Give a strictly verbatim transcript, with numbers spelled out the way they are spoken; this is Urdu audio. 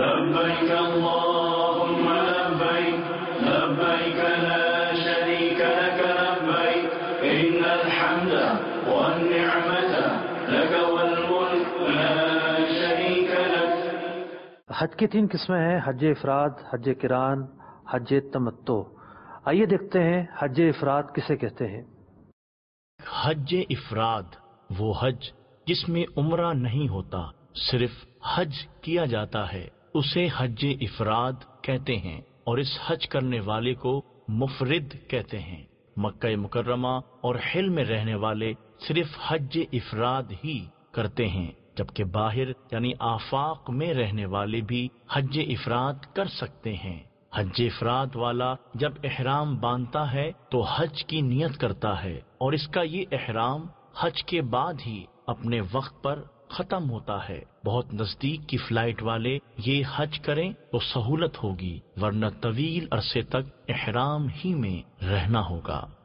لبيك اللهم لبيك لبيك لا شريك لك لبيك إن الحمد والنعمة لك والملك لا شريك لك. حج کی تین قسمیں ہیں: حج افراد، حج قران، حج تمتع. آئیے دیکھتے ہیں حج افراد کسے کہتے ہیں. حج افراد وہ حج جس میں عمرہ نہیں ہوتا، صرف حج کیا جاتا ہے، اسے حج افراد کہتے ہیں، اور اس حج کرنے والے کو مفرد کہتے ہیں. مکہ مکرمہ اور حل میں رہنے والے صرف حج افراد ہی کرتے ہیں، جبکہ باہر یعنی آفاق میں رہنے والے بھی حج افراد کر سکتے ہیں. حج افراد والا جب احرام باندھتا ہے تو حج کی نیت کرتا ہے، اور اس کا یہ احرام حج کے بعد ہی اپنے وقت پر ختم ہوتا ہے. بہت نزدیک کی فلائٹ والے یہ حج کریں تو سہولت ہوگی، ورنہ طویل عرصے تک احرام ہی میں رہنا ہوگا.